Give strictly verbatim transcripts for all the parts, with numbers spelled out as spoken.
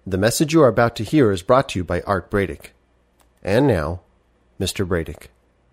The message you are about to hear is brought to you by Art Bradick. And now, Mister Bradick.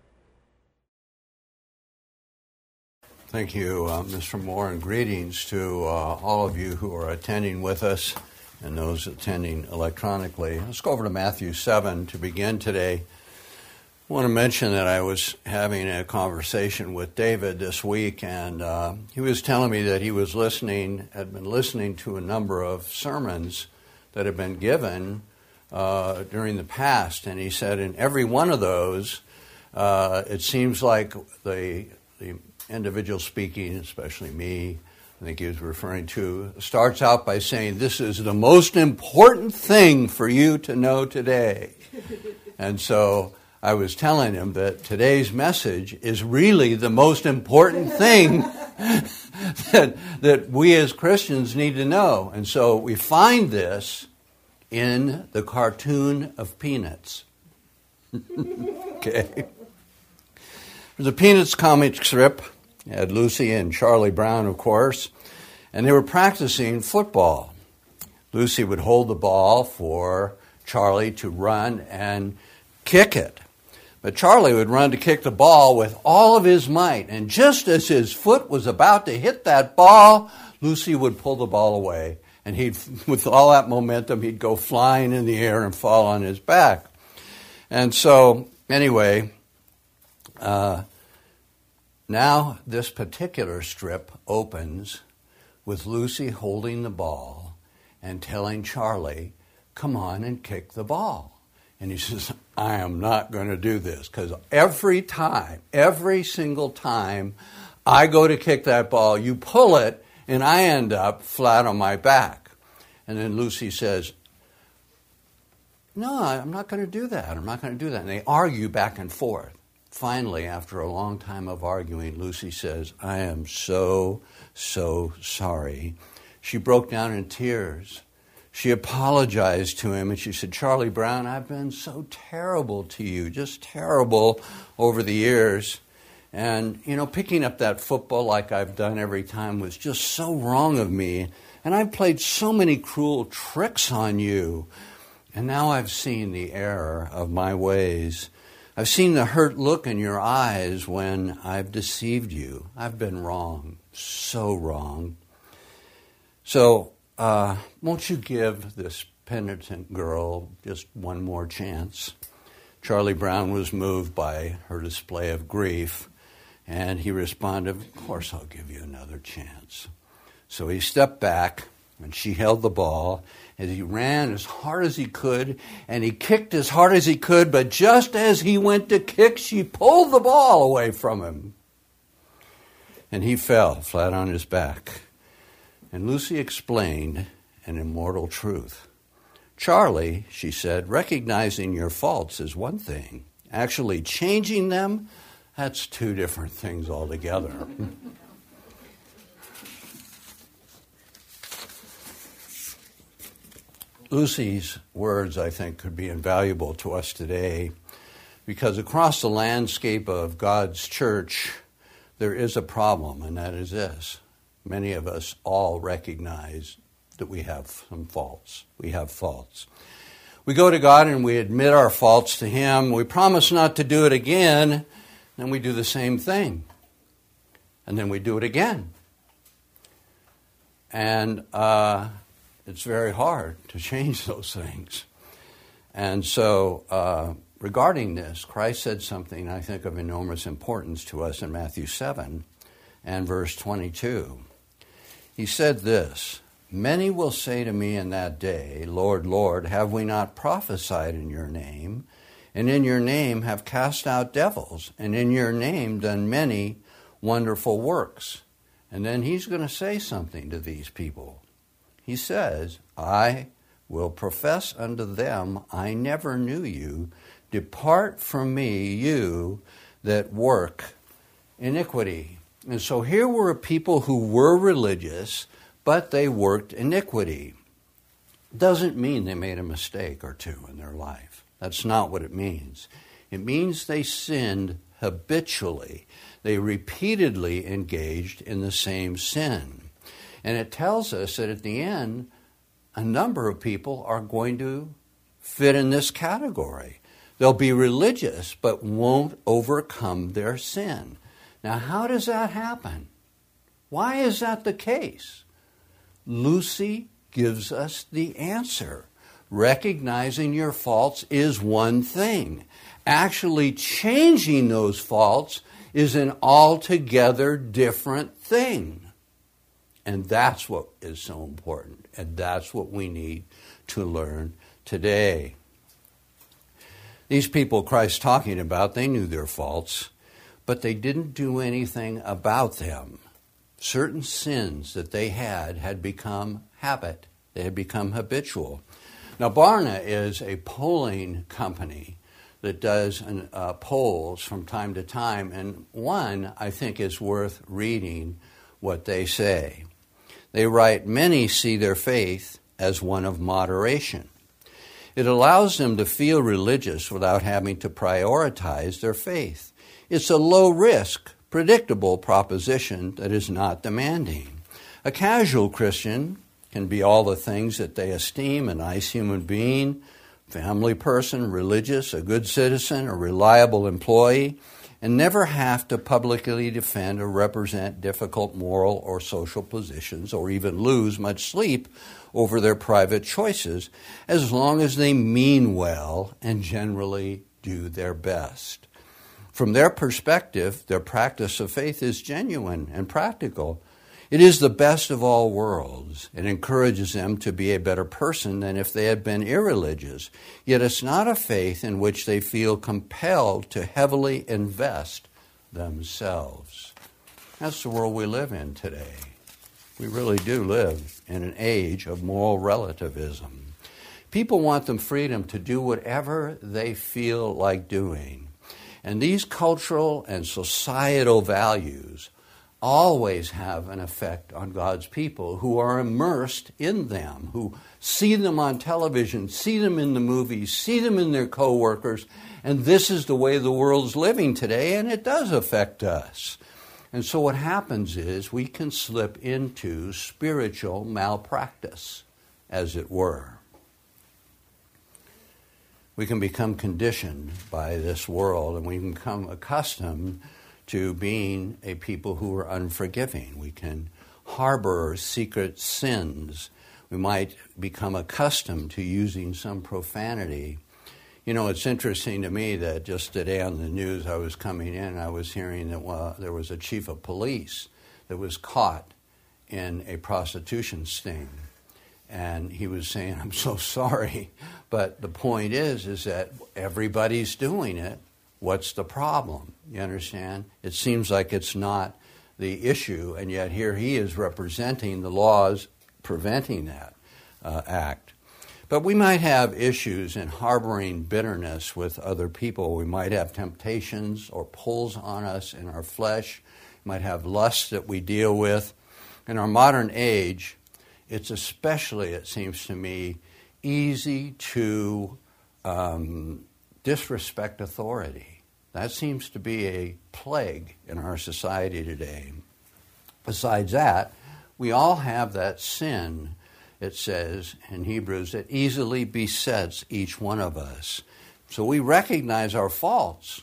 Thank you, uh, Mister Moore, and greetings to uh, all of you who are attending with us and those attending electronically. Let's go over to Matthew seven to begin today. I want to mention that I was having a conversation with David this week, and uh, he was telling me that he was listening, had been listening to a number of sermons that have been given uh, during the past, and he said in every one of those, uh, it seems like the the individual speaking, especially me, I think he was referring to, starts out by saying, "This is the most important thing for you to know today." And so I was telling him that today's message is really the most important thing that, that we as Christians need to know. And so we find this in the cartoon of Peanuts. Okay. There's a Peanuts comic strip. It had Lucy and Charlie Brown, of course, and they were practicing football. Lucy would hold the ball for Charlie to run and kick it. But Charlie would run to kick the ball with all of his might, and just as his foot was about to hit that ball, Lucy would pull the ball away, and he'd, with all that momentum, he'd go flying in the air and fall on his back. And so, anyway, uh, now this particular strip opens with Lucy holding the ball and telling Charlie, "Come on and kick the ball." And he says, "I am not going to do this, because every time, every single time I go to kick that ball, you pull it, and I end up flat on my back." And then Lucy says, "No, I'm not going to do that. I'm not going to do that." And they argue back and forth. Finally, after a long time of arguing, Lucy says, "I am so, so sorry." She broke down in tears. She apologized to him, and she said, "Charlie Brown, I've been so terrible to you, just terrible over the years. And, you know, picking up that football like I've done every time was just so wrong of me. And I've played so many cruel tricks on you. And now I've seen the error of my ways. I've seen the hurt look in your eyes when I've deceived you. I've been wrong, so wrong. So, Uh, won't you give this penitent girl just one more chance?" Charlie Brown was moved by her display of grief, and he responded, "Of course I'll give you another chance." So he stepped back, and she held the ball, and he ran as hard as he could, and he kicked as hard as he could, but just as he went to kick, she pulled the ball away from him. And he fell flat on his back. And Lucy explained an immortal truth. "Charlie," she said, "recognizing your faults is one thing. Actually changing them, that's two different things altogether." Lucy's words, I think, could be invaluable to us today, because across the landscape of God's church, there is a problem, and that is this. Many of us all recognize that we have some faults. We have faults. We go to God and we admit our faults to Him. We promise not to do it again. Then we do the same thing. And then we do it again. And uh, it's very hard to change those things. And so uh, regarding this, Christ said something I think of enormous importance to us in Matthew seven and verse twenty-two. He said this, "Many will say to me in that day, 'Lord, Lord, have we not prophesied in your name, and in your name have cast out devils, and in your name done many wonderful works?'" And then he's going to say something to these people. He says, "I will profess unto them, I never knew you. Depart from me, you that work iniquity." And so here were people who were religious, but they worked iniquity. Doesn't mean they made a mistake or two in their life. That's not what it means. It means they sinned habitually. They repeatedly engaged in the same sin. And it tells us that at the end, a number of people are going to fit in this category. They'll be religious, but won't overcome their sin. Now, how does that happen? Why is that the case? Lucy gives us the answer. Recognizing your faults is one thing. Actually changing those faults is an altogether different thing. And that's what is so important. And that's what we need to learn today. These people Christ's talking about, they knew their faults, but they didn't do anything about them. Certain sins that they had had become habit. They had become habitual. Now, Barna is a polling company that does uh, polls from time to time, and one, I think, is worth reading what they say. They write, many see their faith as one of moderation. It allows them to feel religious without having to prioritize their faith. It's a low-risk, predictable proposition that is not demanding. A casual Christian can be all the things that they esteem: a nice human being, family person, religious, a good citizen, a reliable employee, and never have to publicly defend or represent difficult moral or social positions, or even lose much sleep over their private choices, as long as they mean well and generally do their best. From their perspective, their practice of faith is genuine and practical. It is the best of all worlds. It encourages them to be a better person than if they had been irreligious. Yet it's not a faith in which they feel compelled to heavily invest themselves. That's the world we live in today. We really do live in an age of moral relativism. People want the freedom to do whatever they feel like doing. And these cultural and societal values always have an effect on God's people who are immersed in them, who see them on television, see them in the movies, see them in their co-workers, and this is the way the world's living today, and it does affect us. And so what happens is we can slip into spiritual malpractice, as it were. We can become conditioned by this world, and we can become accustomed to being a people who are unforgiving. We can harbor secret sins. We might become accustomed to using some profanity. You know, it's interesting to me that just today on the news I was coming in, I was hearing that well, there was a chief of police that was caught in a prostitution sting. And he was saying, I'm so sorry. But the point is, is that everybody's doing it. What's the problem? You understand? It seems like it's not the issue, and yet here he is representing the laws preventing that uh, act. But we might have issues in harboring bitterness with other people. We might have temptations or pulls on us in our flesh. We might have lust that we deal with. In our modern age, it's especially, it seems to me, easy to um, disrespect authority. That seems to be a plague in our society today. Besides that, we all have that sin, it says in Hebrews, that easily besets each one of us. So we recognize our faults.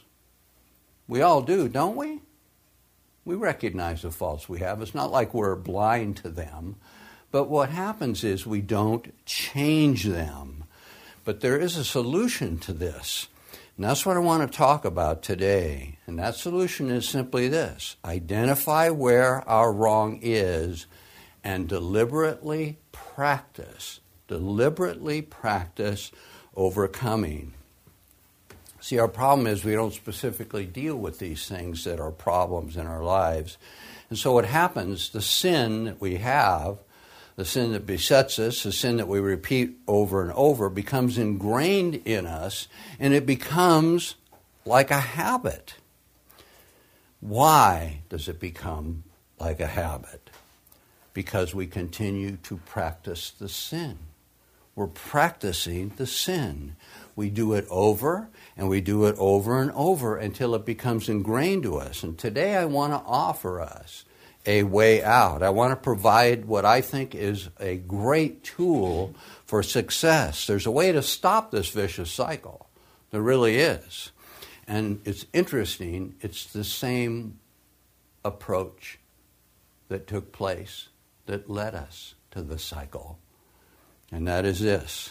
We all do, don't we? We recognize the faults we have. It's not like we're blind to them. But what happens is we don't change them. But there is a solution to this. And that's what I want to talk about today. And that solution is simply this: identify where our wrong is and deliberately practice, deliberately practice overcoming. See, our problem is we don't specifically deal with these things that are problems in our lives. And so what happens, the sin that we have, the sin that besets us, the sin that we repeat over and over, becomes ingrained in us, and it becomes like a habit. Why does it become like a habit? Because we continue to practice the sin. We're practicing the sin. We do it over, and we do it over and over until it becomes ingrained to us. And today I want to offer us a way out. I want to provide what I think is a great tool for success. There's a way to stop this vicious cycle. There really is. And it's interesting, it's the same approach that took place that led us to the cycle. And that is this.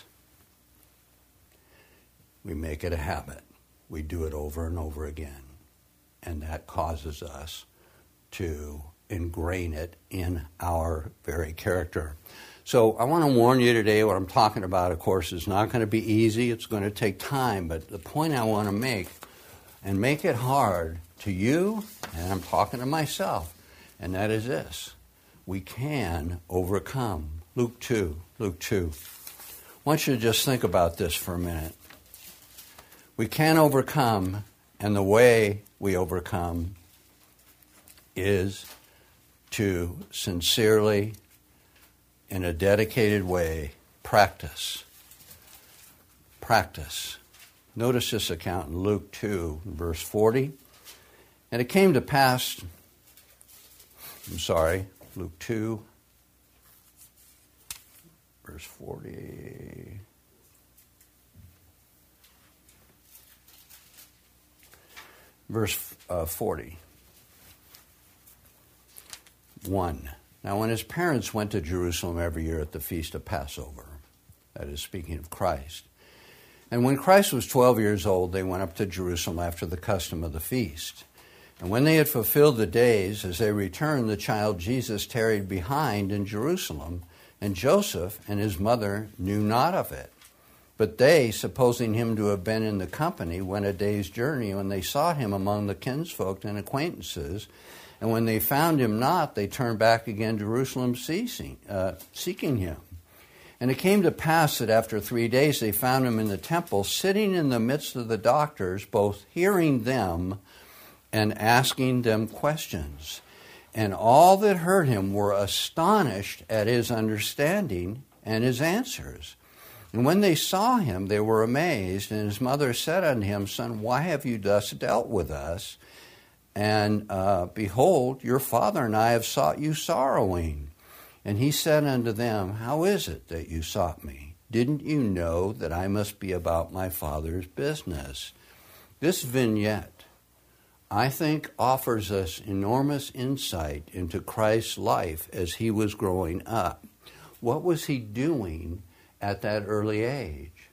We make it a habit. We do it over and over again. And that causes us to ingrain it in our very character. So I want to warn you today, what I'm talking about, of course, is not going to be easy. It's going to take time. But the point I want to make, and make it hard to you, and I'm talking to myself, and that is this. We can overcome. Luke two, Luke two. I want you to just think about this for a minute. We can overcome, and the way we overcome is to sincerely, in a dedicated way, practice. Practice. Notice this account in Luke two, verse forty. And it came to pass, I'm sorry, Luke two, verse forty. Verse uh, forty. one. Now when his parents went to Jerusalem every year at the feast of Passover, that is speaking of Christ, and when Christ was twelve years old, they went up to Jerusalem after the custom of the feast. And when they had fulfilled the days, as they returned, the child Jesus tarried behind in Jerusalem, and Joseph and his mother knew not of it. But they, supposing him to have been in the company, went a day's journey, when they sought him among the kinsfolk and acquaintances. And when they found him not, they turned back again to Jerusalem, ceasing, uh, seeking him. And it came to pass that after three days they found him in the temple, sitting in the midst of the doctors, both hearing them and asking them questions. And all that heard him were astonished at his understanding and his answers. And when they saw him, they were amazed. And his mother said unto him, Son, why have you thus dealt with us? And uh, behold, your father and I have sought you sorrowing. And he said unto them, How is it that you sought me? Didn't you know that I must be about my Father's business? This vignette, I think, offers us enormous insight into Christ's life as he was growing up. What was he doing at that early age?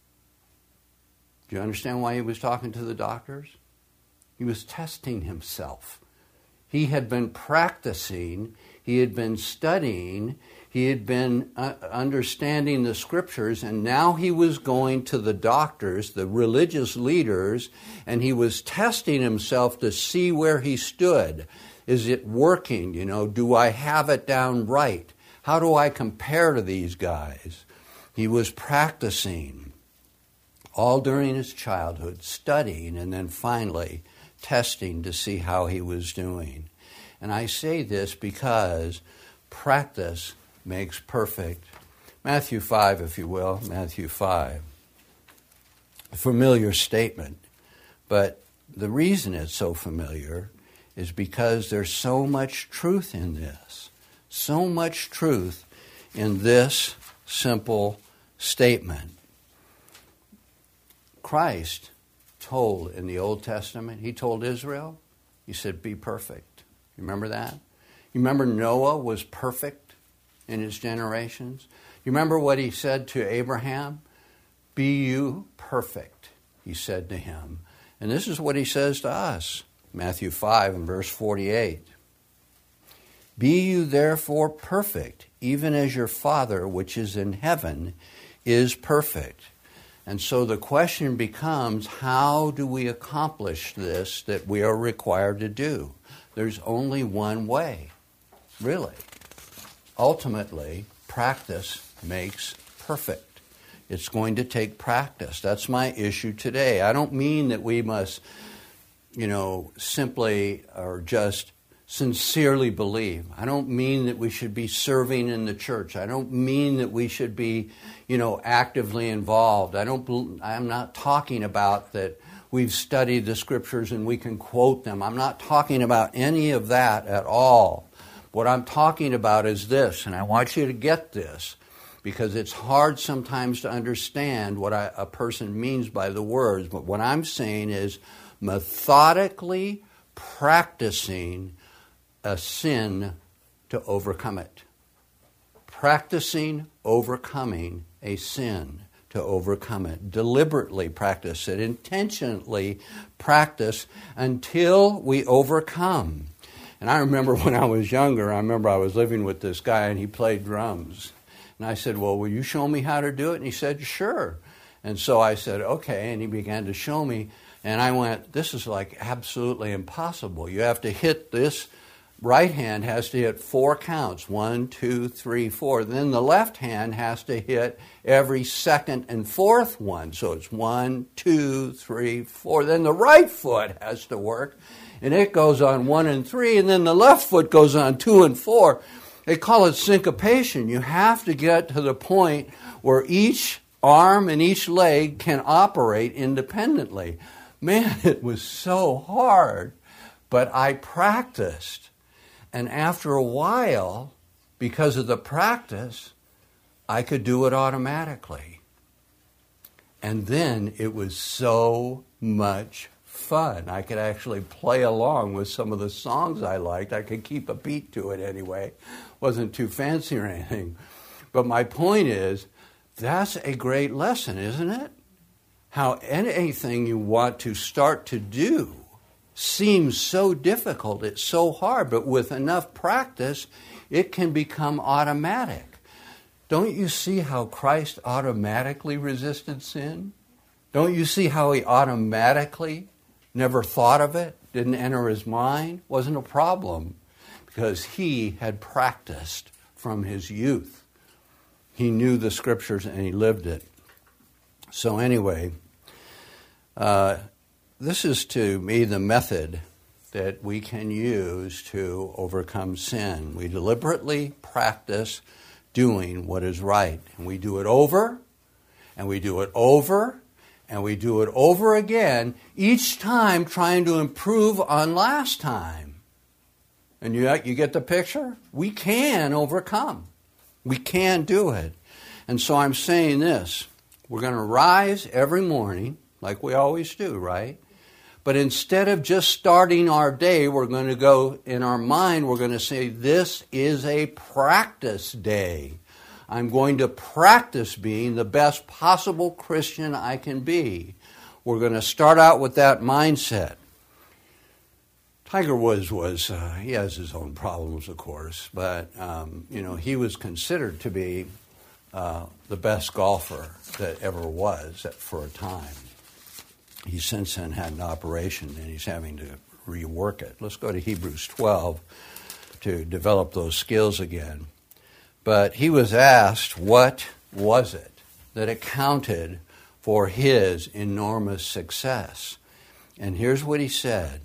Do you understand why he was talking to the doctors? He was testing himself. He had been practicing, he had been studying, he had been uh, understanding the scriptures, and now he was going to the doctors, the religious leaders, and he was testing himself to see where he stood. Is it working? You know, do I have it down right? How do I compare to these guys? He was practicing all during his childhood, studying, and then finally testing to see how he was doing. And I say this because practice makes perfect. Matthew five, if you will, Matthew five. A familiar statement, but the reason it's so familiar is because there's so much truth in this. So much truth in this simple statement. Christ told in the Old Testament, he told Israel, he said, be perfect. You remember that? You remember Noah was perfect in his generations? You remember what he said to Abraham? Be you perfect, he said to him. And this is what he says to us. Matthew five and verse forty-eight. Be you therefore perfect, even as your Father which is in heaven is perfect. And so the question becomes, how do we accomplish this that we are required to do? There's only one way, really. Ultimately, practice makes perfect. It's going to take practice. That's my issue today. I don't mean that we must, you know, simply or just sincerely believe. I don't mean that we should be serving in the church. I don't mean that we should be, you know, actively involved. I don't. I'm not talking about that we've studied the scriptures and we can quote them. I'm not talking about any of that at all. What I'm talking about is this, and I want you to get this, because it's hard sometimes to understand what I, a person means by the words. But what I'm saying is methodically practicing a sin to overcome it. Practicing overcoming a sin to overcome it. Deliberately practice it. Intentionally practice until we overcome. And I remember when I was younger, I remember I was living with this guy and he played drums. And I said, well, will you show me how to do it? And he said, sure. And so I said, okay. And he began to show me. And I went, this is like absolutely impossible. You have to hit this. Right hand has to hit four counts. One, two, three, four. Then the left hand has to hit every second and fourth one. So it's one, two, three, four. Then the right foot has to work. And it goes on one and three. And then the left foot goes on two and four. They call it syncopation. You have to get to the point where each arm and each leg can operate independently. Man, it was so hard. But I practiced. And after a while, because of the practice, I could do it automatically. And then it was so much fun. I could actually play along with some of the songs I liked. I could keep a beat to it anyway. Wasn't too fancy or anything. But my point is, that's a great lesson, isn't it? How anything you want to start to do seems so difficult, it's so hard, but with enough practice, it can become automatic. Don't you see how Christ automatically resisted sin? Don't you see how he automatically never thought of it, didn't enter his mind? Wasn't a problem, because he had practiced from his youth. He knew the scriptures and he lived it. So anyway, uh, this is, to me, the method that we can use to overcome sin. We deliberately practice doing what is right. And we do it over, and we do it over, and we do it over again, each time trying to improve on last time. And you, you get the picture? We can overcome. We can do it. And so I'm saying this. We're going to rise every morning, like we always do, right? But instead of just starting our day, we're going to go, in our mind, we're going to say, this is a practice day. I'm going to practice being the best possible Christian I can be. We're going to start out with that mindset. Tiger Woods was, uh, he has his own problems, of course, but, um, you know, he was considered to be uh, the best golfer that ever was for a time. He since then had an operation, and he's having to rework it. Let's go to Hebrews twelve to develop those skills again. But he was asked, what was it that accounted for his enormous success? And here's what he said: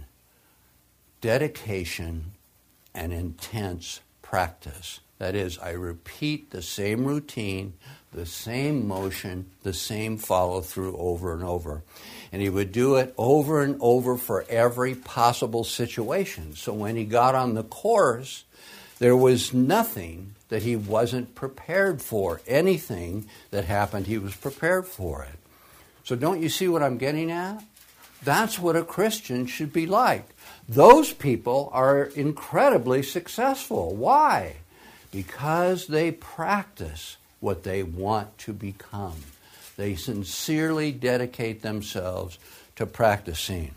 dedication and intense practice. That is, I repeat the same routine, the same motion, the same follow-through over and over. And he would do it over and over for every possible situation. So when he got on the course, there was nothing that he wasn't prepared for. Anything that happened, he was prepared for it. So don't you see what I'm getting at? That's what a Christian should be like. Those people are incredibly successful. Why? Because they practice what they want to become. They sincerely dedicate themselves to practicing.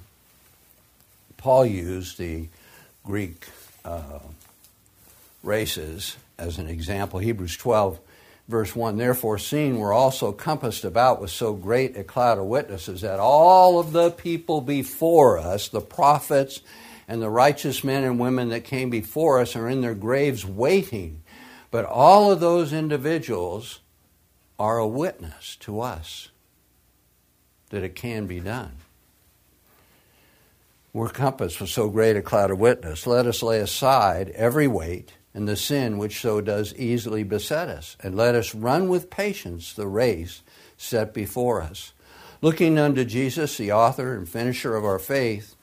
Paul used the Greek uh, races as an example. Hebrews twelve, verse one, therefore, seeing we're also compassed about with so great a cloud of witnesses, that all of the people before us, the prophets and the righteous men and women that came before us, are in their graves waiting. But all of those individuals are a witness to us that it can be done. We're compassed with so great a cloud of witness. Let us lay aside every weight and the sin which so does easily beset us, and let us run with patience the race set before us, looking unto Jesus, the author and finisher of our faith,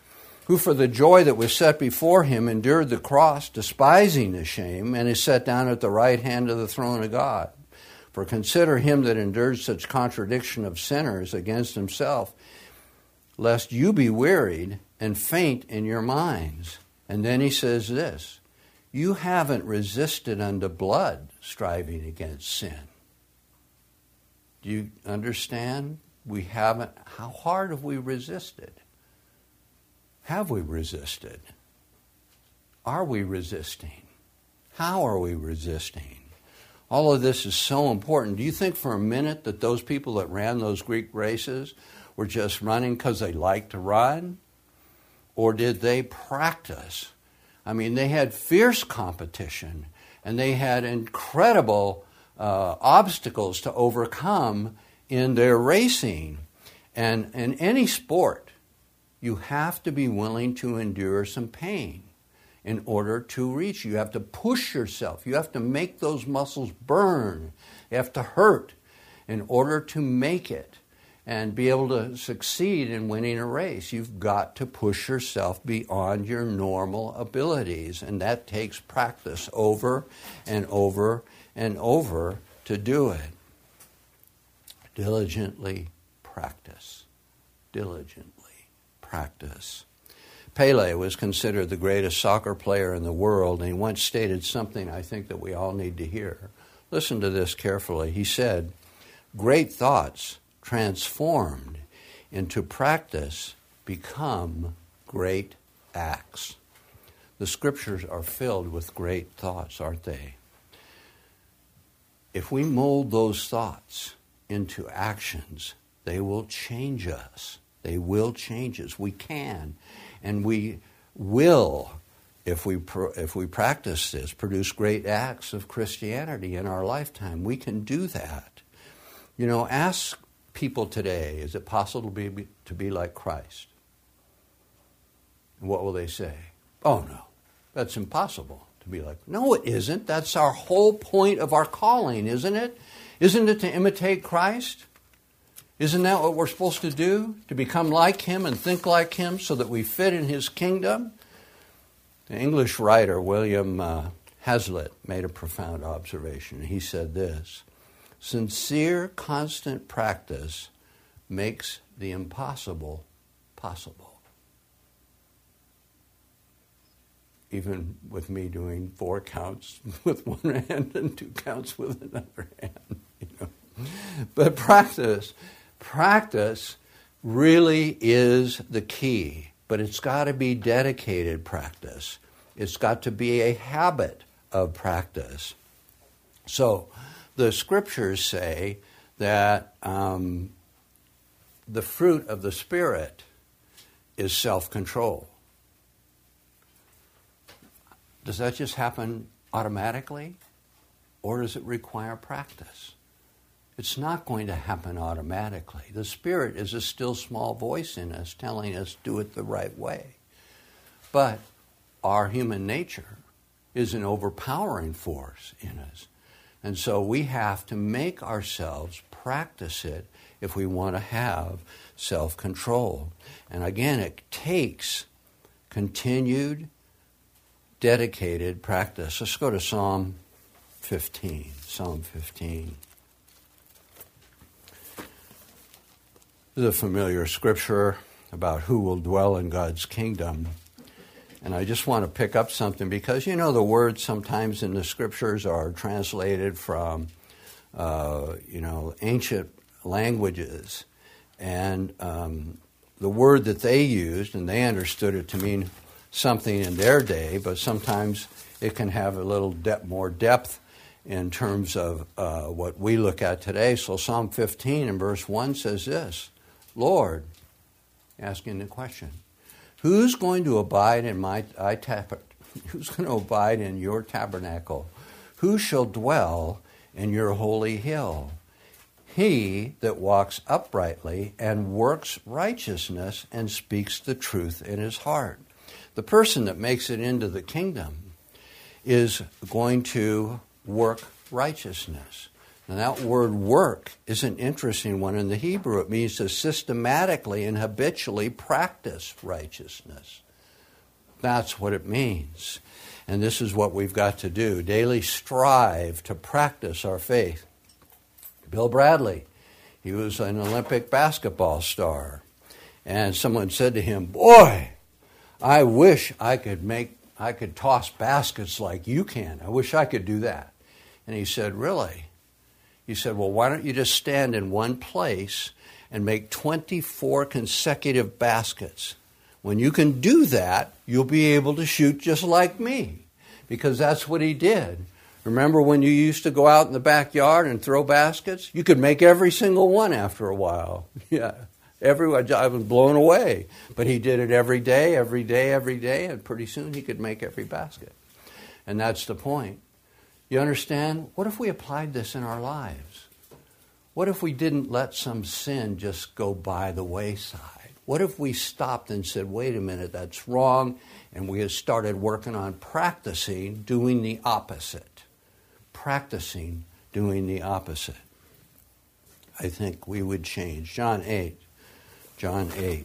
who for the joy that was set before him endured the cross, despising the shame, and is set down at the right hand of the throne of God. For consider him that endured such contradiction of sinners against himself, lest you be wearied and faint in your minds. And then he says this, you haven't resisted unto blood, striving against sin. Do you understand? We haven't. How hard have we resisted? Have we resisted? Are we resisting? How are we resisting? All of this is so important. Do you think for a minute that those people that ran those Greek races were just running because they liked to run? Or did they practice? I mean, they had fierce competition, and they had incredible uh, obstacles to overcome in their racing. And in any sport, you have to be willing to endure some pain in order to reach. You have to push yourself. You have to make those muscles burn. You have to hurt in order to make it and be able to succeed in winning a race. You've got to push yourself beyond your normal abilities, and that takes practice over and over and over to do it. Diligently practice. Diligently practice. Pele was considered the greatest soccer player in the world, and he once stated something I think that we all need to hear. Listen to this carefully. He said, great thoughts transformed into practice become great acts. The scriptures are filled with great thoughts, aren't they? If we mold those thoughts into actions, they will change us. They will change us. We can, and we will, if we pro- if we practice this, produce great acts of Christianity in our lifetime. We can do that. You know, ask people today, is it possible to be, to be like Christ? And what will they say? Oh, no, that's impossible to be like. No, it isn't. That's our whole point of our calling, isn't it? Isn't it to imitate Christ? Isn't that what we're supposed to do? To become like him and think like him so that we fit in his kingdom? The English writer William uh, Hazlitt made a profound observation. He said this, sincere, constant practice makes the impossible possible. Even with me doing four counts with one hand and two counts with another hand, you know. But practice, practice really is the key. But it's got to be dedicated practice. It's got to be a habit of practice. So, the scriptures say that um, the fruit of the Spirit is self-control. Does that just happen automatically? Or does it require practice? It's not going to happen automatically. The Spirit is a still small voice in us telling us do it the right way. But our human nature is an overpowering force in us. And so we have to make ourselves practice it if we want to have self-control. And again, it takes continued, dedicated practice. Let's go to Psalm fifteen. Psalm fifteen. This is a familiar scripture about who will dwell in God's kingdom. And I just want to pick up something because, you know, the words sometimes in the scriptures are translated from, uh, you know, ancient languages. And um, the word that they used, and they understood it to mean something in their day, but sometimes it can have a little de- more depth in terms of uh, what we look at today. So Psalm fifteen and verse one says this, Lord, asking the question, who's going to abide in my I tab- who's going to abide in your tabernacle? Who shall dwell in your holy hill? He that walks uprightly and works righteousness and speaks the truth in his heart. The person that makes it into the kingdom is going to work righteousness. Now that word work is an interesting one in the Hebrew. It means to systematically and habitually practice righteousness. That's what it means. And this is what we've got to do. Daily strive to practice our faith. Bill Bradley, he was an Olympic basketball star. And someone said to him, "Boy, I wish I could make, I could toss baskets like you can. I wish I could do that." And he said, "Really?" He said, "Well, why don't you just stand in one place and make twenty-four consecutive baskets? When you can do that, you'll be able to shoot just like me." Because that's what he did. Remember when you used to go out in the backyard and throw baskets? You could make every single one after a while. Yeah, everyone, I was blown away. But he did it every day, every day, every day, and pretty soon he could make every basket. And that's the point. You understand? What if we applied this in our lives? What if we didn't let some sin just go by the wayside? What if we stopped and said, "Wait a minute, that's wrong," and we had started working on practicing doing the opposite. Practicing doing the opposite. I think we would change. John eight. John eight.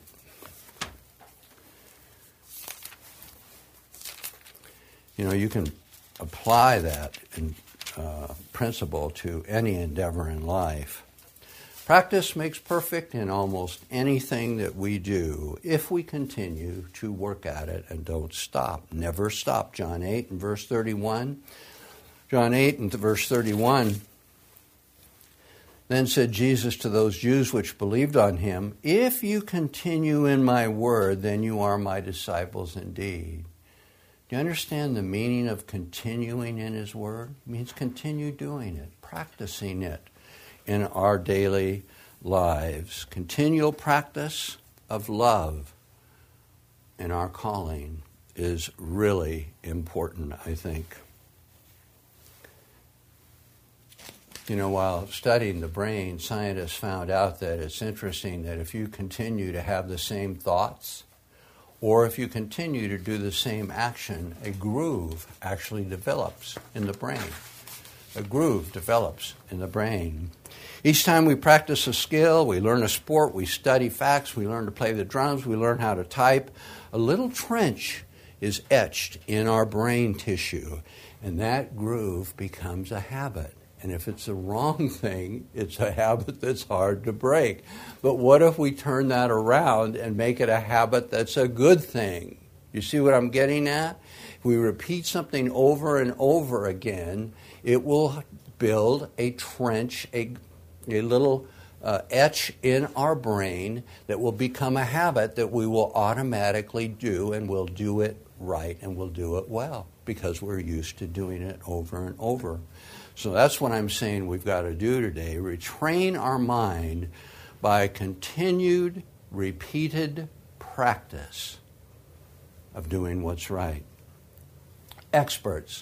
You know, you can apply that in, uh, principle to any endeavor in life. Practice makes perfect in almost anything that we do if we continue to work at it and don't stop. Never stop. John eight and verse thirty-one. John eight and verse thirty-one. Then said Jesus to those Jews which believed on him, "If you continue in my word, then you are my disciples indeed." Do you understand the meaning of continuing in his word? It means continue doing it, practicing it in our daily lives. Continual practice of love in our calling is really important, I think. You know, while studying the brain, scientists found out that it's interesting that if you continue to have the same thoughts, or if you continue to do the same action, a groove actually develops in the brain. A groove develops in the brain. Each time we practice a skill, we learn a sport, we study facts, we learn to play the drums, we learn how to type, a little trench is etched in our brain tissue, and that groove becomes a habit. And if it's the wrong thing, it's a habit that's hard to break. But what if we turn that around and make it a habit that's a good thing? You see what I'm getting at? If we repeat something over and over again, it will build a trench, a, a little uh, etch in our brain that will become a habit that we will automatically do, and we'll do it right and we'll do it well because we're used to doing it over and over. So that's what I'm saying we've got to do today. Retrain our mind by continued, repeated practice of doing what's right. Experts,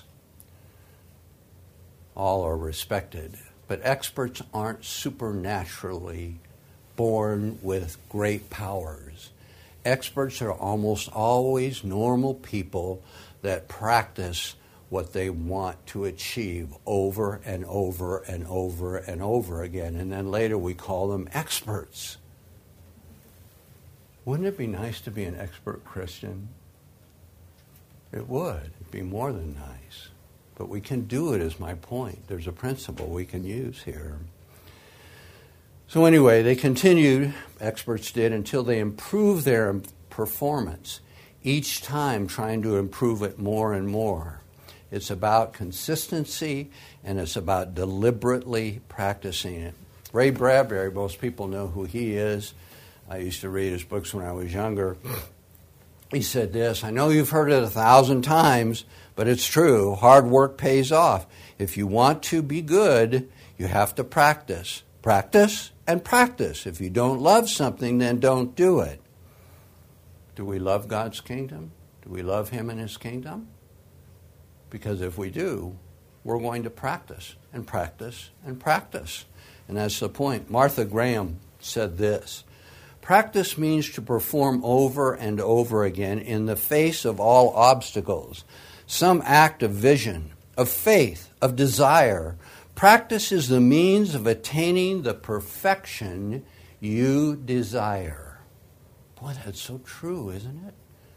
all are respected, but experts aren't supernaturally born with great powers. Experts are almost always normal people that practice what they want to achieve over and over and over and over again. And then later we call them experts. Wouldn't it be nice to be an expert Christian? It would. It'd be more than nice. But we can do it, is my point. There's a principle we can use here. So anyway, they continued, experts did, until they improved their performance, each time trying to improve it more and more. It's about consistency, and it's about deliberately practicing it. Ray Bradbury, most people know who he is. I used to read his books when I was younger. He said this, "I know you've heard it a thousand times, but it's true. Hard work pays off. If you want to be good, you have to practice. Practice and practice. If you don't love something, then don't do it." Do we love God's kingdom? Do we love him and his kingdom? Because if we do, we're going to practice and practice and practice. And that's the point. Martha Graham said this, "Practice means to perform over and over again in the face of all obstacles. Some act of vision, of faith, of desire. Practice is the means of attaining the perfection you desire." Boy, that's so true, isn't it?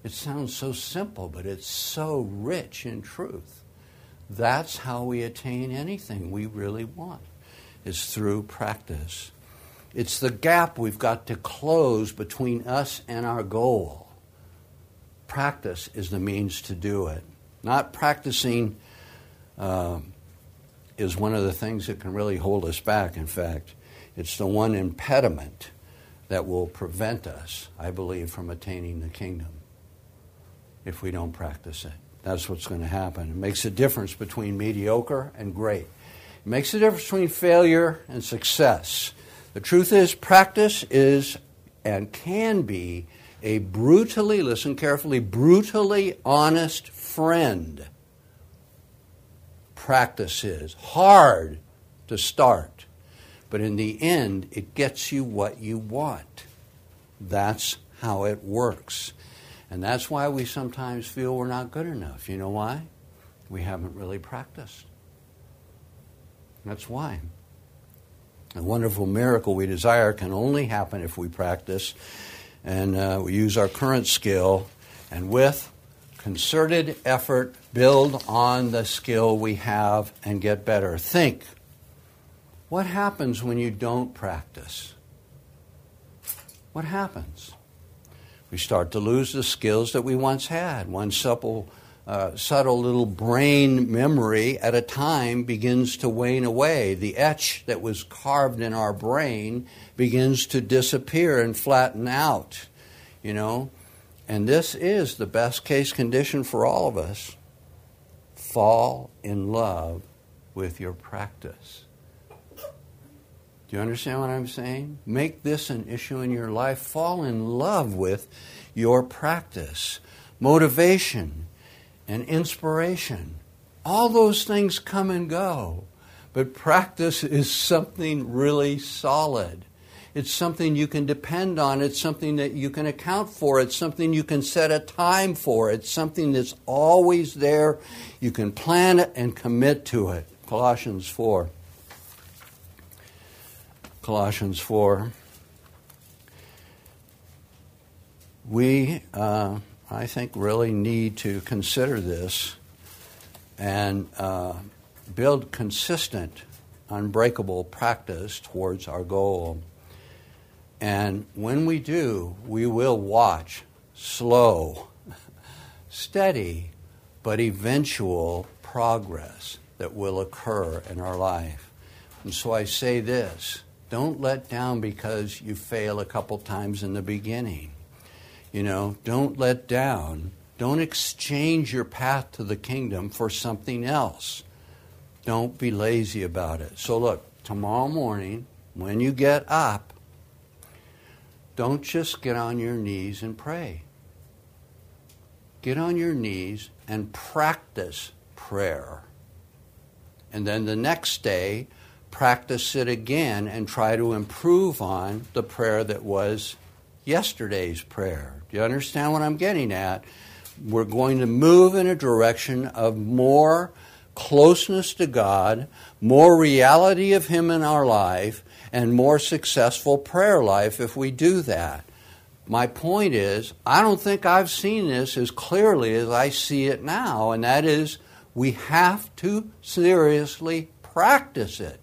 It sounds so simple, but it's so rich in truth. That's how we attain anything we really want, is through practice. It's the gap we've got to close between us and our goal. Practice is the means to do it. Not practicing uh, is one of the things that can really hold us back. In fact, it's the one impediment that will prevent us, I believe, from attaining the kingdom if we don't practice it. That's what's going to happen. It makes a difference between mediocre and great. It makes a difference between failure and success. The truth is, practice is and can be a brutally, listen carefully, brutally honest friend. Practice is hard to start, but in the end, it gets you what you want. That's how it works. And that's why we sometimes feel we're not good enough. You know why? We haven't really practiced. That's why. The wonderful miracle we desire can only happen if we practice and uh, we use our current skill and with concerted effort build on the skill we have and get better. Think, what happens when you don't practice? What happens? We start to lose the skills that we once had. One supple, uh, subtle little brain memory at a time begins to wane away. The etch that was carved in our brain begins to disappear and flatten out, you know. And this is the best case condition for all of us. Fall in love with your practice. Do you understand what I'm saying? Make this an issue in your life. Fall in love with your practice. Motivation and inspiration. All those things come and go. But practice is something really solid. It's something you can depend on. It's something that you can account for. It's something you can set a time for. It's something that's always there. You can plan it and commit to it. Colossians four. Colossians four. We, uh, I think, really need to consider this and uh, build consistent, unbreakable practice towards our goal. And when we do, we will watch slow, steady, but eventual progress that will occur in our life. And so I say this. Don't let down because you fail a couple times in the beginning. You know, don't let down. Don't exchange your path to the kingdom for something else. Don't be lazy about it. So look, tomorrow morning, when you get up, don't just get on your knees and pray. Get on your knees and practice prayer. And then the next day, practice it again and try to improve on the prayer that was yesterday's prayer. Do you understand what I'm getting at? We're going to move in a direction of more closeness to God, more reality of Him in our life, and more successful prayer life if we do that. My point is, I don't think I've seen this as clearly as I see it now, and that is we have to seriously practice it.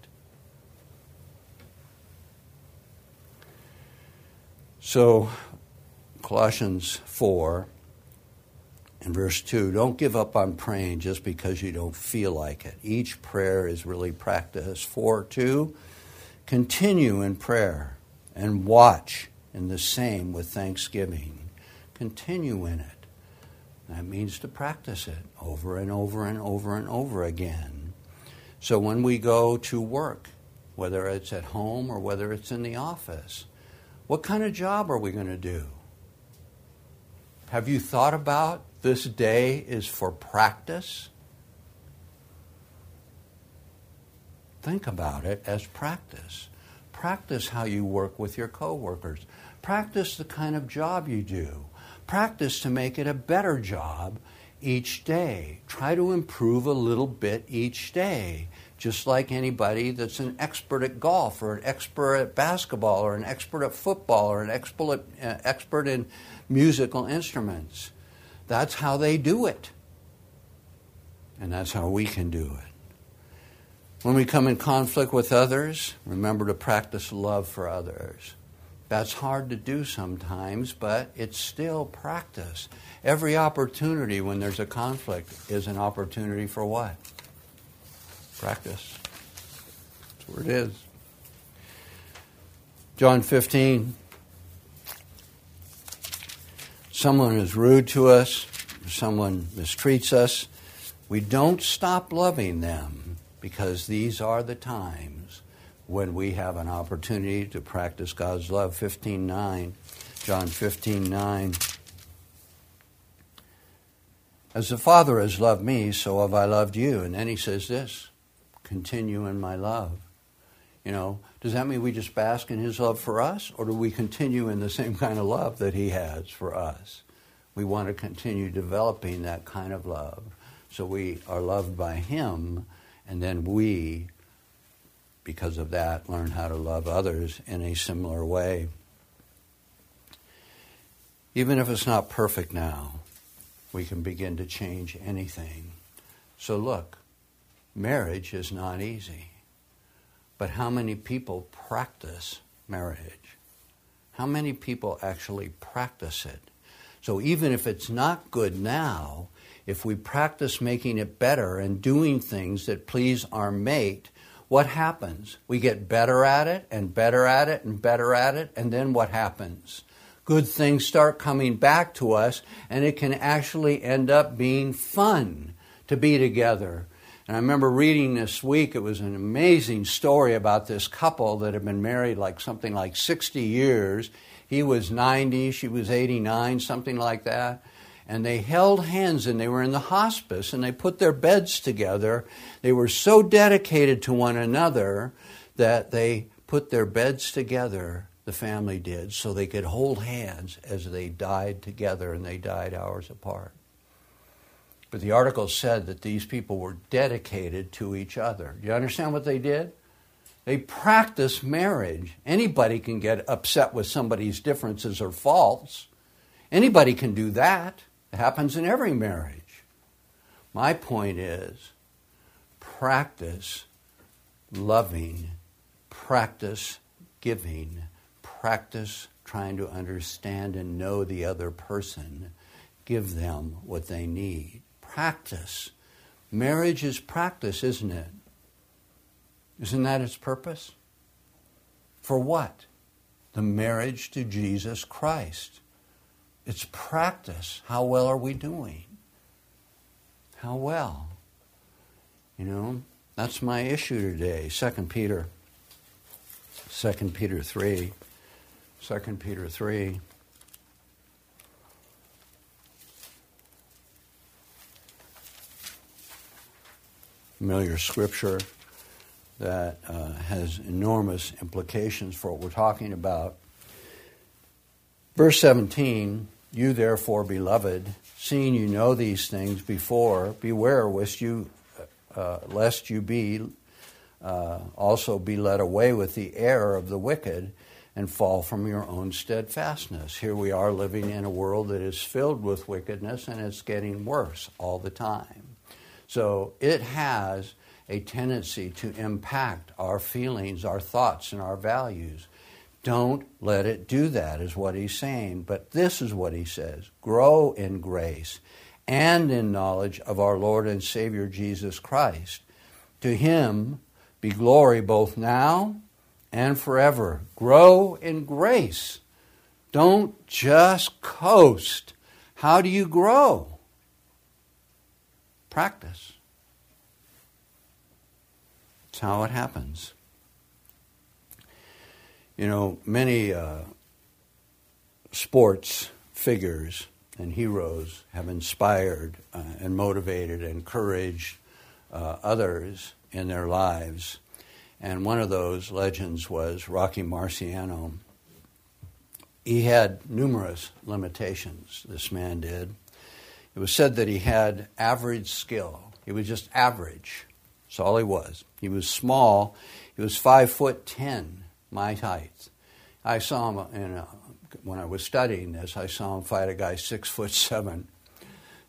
So, Colossians four and verse two, don't give up on praying just because you don't feel like it. Each prayer is really practice. four two, continue in prayer and watch in the same with thanksgiving. Continue in it. That means to practice it over and over and over and over again. So when we go to work, whether it's at home or whether it's in the office, what kind of job are we going to do? Have you thought about this day is for practice? Think about it as practice. Practice how you work with your coworkers. Practice the kind of job you do. Practice to make it a better job each day. Try to improve a little bit each day. Just like anybody that's an expert at golf or an expert at basketball or an expert at football or an expert, uh, expert in musical instruments. That's how they do it. And that's how we can do it. When we come in conflict with others, remember to practice love for others. That's hard to do sometimes, but it's still practice. Every opportunity when there's a conflict is an opportunity for what? Practice. That's where it is. John fifteen. Someone is rude to us, someone mistreats us, we don't stop loving them, because these are the times when we have an opportunity to practice God's love. fifteen nine, John fifteen nine. As the Father has loved me, so have I loved you. And then he says this, continue in my love. You know, does that mean we just bask in his love for us, or do we continue in the same kind of love that he has for us? We want to continue developing that kind of love. So we are loved by him, and then we, because of that, learn how to love others in a similar way. Even if it's not perfect now, we can begin to change anything. So look, marriage is not easy. But how many people practice marriage? How many people actually practice it? So even if it's not good now, if we practice making it better and doing things that please our mate, what happens? We get better at it and better at it and better at it, and then what happens? Good things start coming back to us, and it can actually end up being fun to be together. And I remember reading this week, it was an amazing story about this couple that had been married like something like sixty years. He was ninety, she was eighty-nine, something like that. And they held hands, and they were in the hospice, and they put their beds together. They were so dedicated to one another that they put their beds together, the family did, so they could hold hands as they died together, and they died hours apart. But the article said that these people were dedicated to each other. Do you understand what they did? They practiced marriage. Anybody can get upset with somebody's differences or faults. Anybody can do that. It happens in every marriage. My point is, practice loving, practice giving, practice trying to understand and know the other person. Give them what they need. Practice. Marriage is practice, isn't it? Isn't that its purpose? For what? The marriage to Jesus Christ. It's practice. How well are we doing? How well? You know, that's my issue today. Second Peter. Second Peter three. Second Peter three. Familiar scripture that uh, has enormous implications for what we're talking about. Verse seventeen, you therefore, beloved, seeing you know these things before, beware lest you, uh, lest you be uh, also be led away with the error of the wicked and fall from your own steadfastness. Here we are living in a world that is filled with wickedness, and it's getting worse all the time. So it has a tendency to impact our feelings, our thoughts, and our values. Don't let it do that, is what he's saying. But this is what he says. Grow in grace and in knowledge of our Lord and Savior Jesus Christ. To him be glory both now and forever. Grow in grace. Don't just coast. How do you grow? Practice. That's how it happens. You know, many uh, sports figures and heroes have inspired uh, and motivated and encouraged uh, others in their lives. And one of those legends was Rocky Marciano. He had numerous limitations, this man did. It was said that he had average skill. He was just average. That's all he was. He was small. He was five foot ten, my height. I saw him in a, when I was studying this. I saw him fight a guy six foot seven.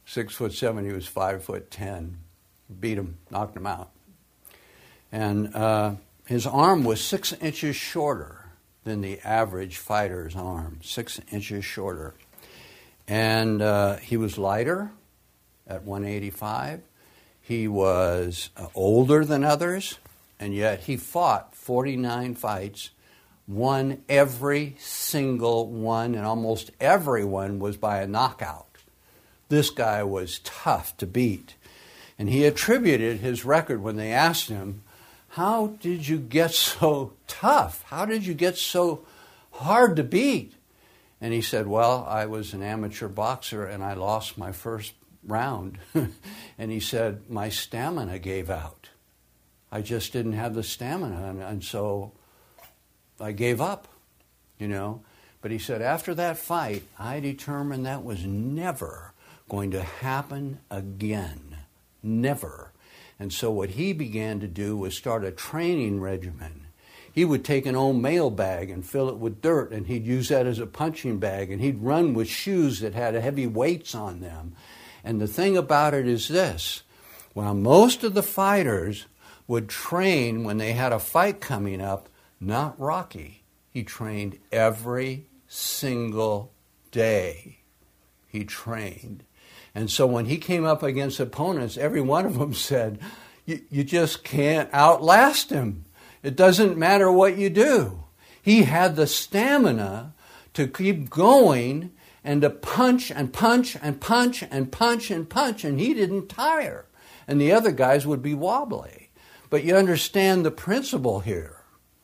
Six foot seven, he was five foot ten. Beat him, knocked him out. And uh, his arm was six inches shorter than the average fighter's arm, six inches shorter. And uh, he was lighter at one eighty-five. He was uh, older than others, and yet he fought forty-nine fights, won every single one, and almost everyone was by a knockout. This guy was tough to beat. And he attributed his record when they asked him, how did you get so tough? How did you get so hard to beat? And he said, well, I was an amateur boxer and I lost my first round. And he said, my stamina gave out. I just didn't have the stamina, and, and so I gave up, you know. But he said, after that fight, I determined that was never going to happen again. Never. And so what he began to do was start a training regimen. He would take an old mail bag and fill it with dirt, and he'd use that as a punching bag, and he'd run with shoes that had heavy weights on them. And the thing about it is this: while most of the fighters would train when they had a fight coming up, not Rocky. He trained every single day. He trained. And so when he came up against opponents, every one of them said, you just can't outlast him. It doesn't matter what you do. He had the stamina to keep going and to punch and punch and punch and punch and punch, and he didn't tire. And the other guys would be wobbly. But you understand the principle here.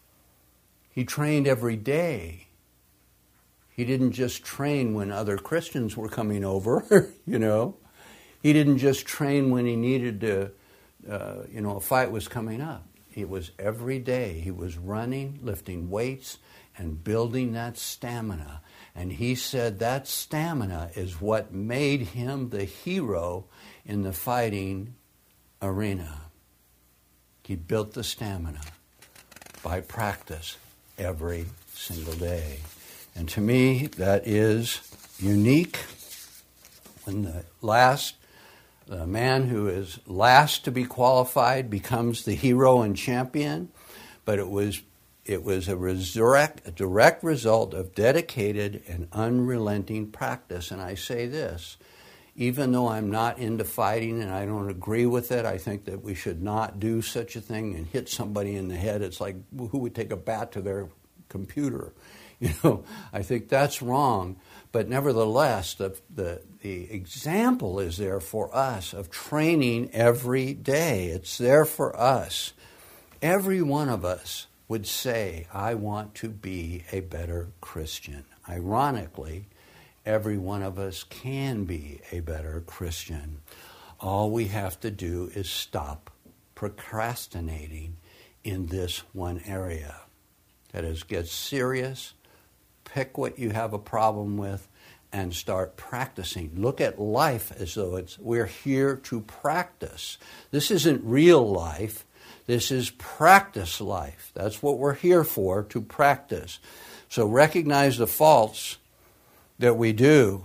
He trained every day. He didn't just train when other Christians were coming over, you know. He didn't just train when he needed to, uh, you know, a fight was coming up. It was every day. He was running, lifting weights, and building that stamina. And he said that stamina is what made him the hero in the fighting arena. He built the stamina by practice every single day. And to me, that is unique. When the last, the man who is last to be qualified becomes the hero and champion, but it was it was a, resurrect, a direct result of dedicated and unrelenting practice. And I say this, even though I'm not into fighting and I don't agree with it, I think that we should not do such a thing and hit somebody in the head. It's like, who would take a bat to their computer? You know, I think that's wrong. But nevertheless, the, the, the example is there for us of training every day. It's there for us. Every one of us would say, I want to be a better Christian. Ironically, every one of us can be a better Christian. All we have to do is stop procrastinating in this one area. That is, get serious, pick what you have a problem with, and start practicing. Look at life as though it's we're here to practice. This isn't real life. This is practice life. That's what we're here for, to practice. So recognize the faults that we do.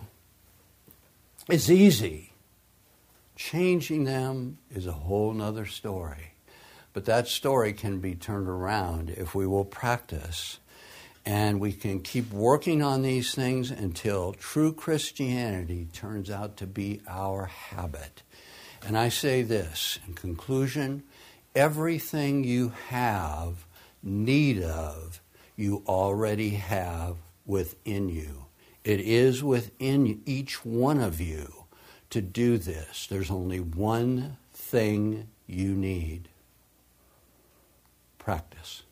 It's easy. Changing them is a whole nother story. But that story can be turned around if we will practice. And we can keep working on these things until true Christianity turns out to be our habit. And I say this in conclusion, everything you have need of, you already have within you. It is within each one of you to do this. There's only one thing you need. Practice.